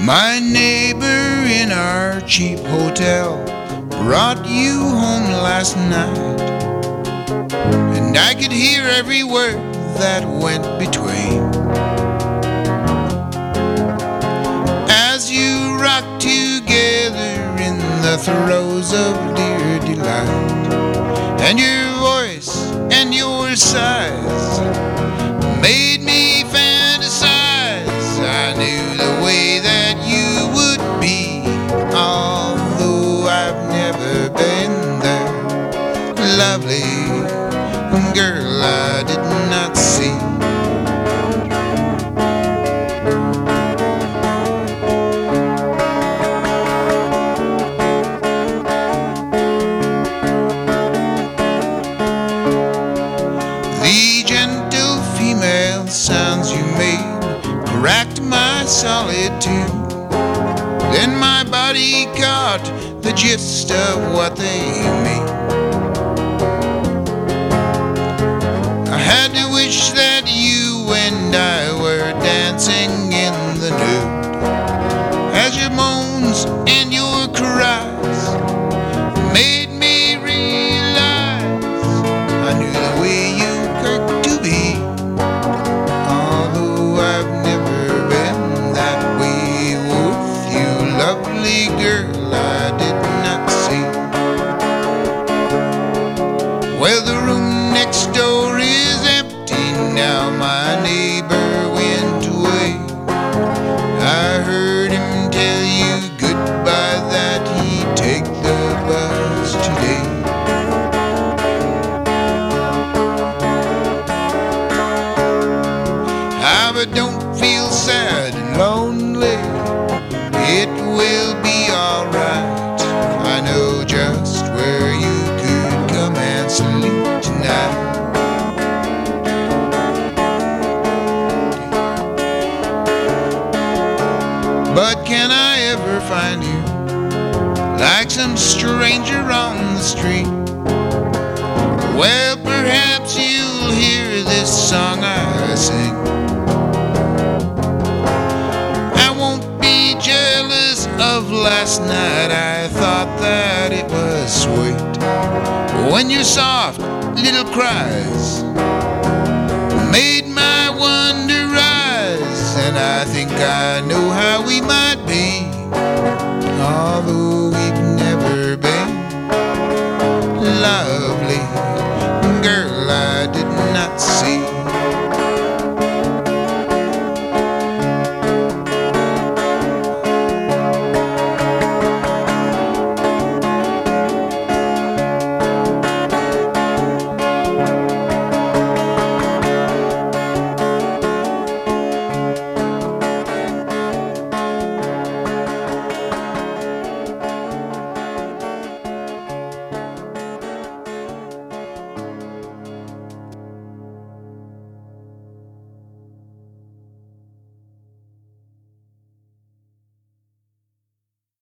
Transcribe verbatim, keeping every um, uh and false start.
My neighbor in our cheap hotel brought you home last night, and I could hear every word that went between. As you rocked together in the throes of dear delight, and your voice and your sighs made me fantasize. I knew the way that you would be, although I've never been there. Lovely girl I did not see. The gentle female sounds you made cracked my solitude. Then my body caught the gist of what they mean. I had to wish that you and I were dancing in the nude, as your moans and your cries made me realize I knew the way you kirked to be, although I've never been that way with you. Lovely girl I did not see. Well, the room next door is empty now. My neighbor went away. I heard him tell you goodbye, that he'd take the bus today. Ah, but don't feel sad and lonely. It will be alright. I know just where you could come and sleep tonight. But can I ever find you like some stranger on the street? Well, perhaps you'll hear this song I sing. I won't be jealous of last night. I thought that it was sweet when your soft little cries made my wonder rise. And I think I know how we might be, although we've never been. Love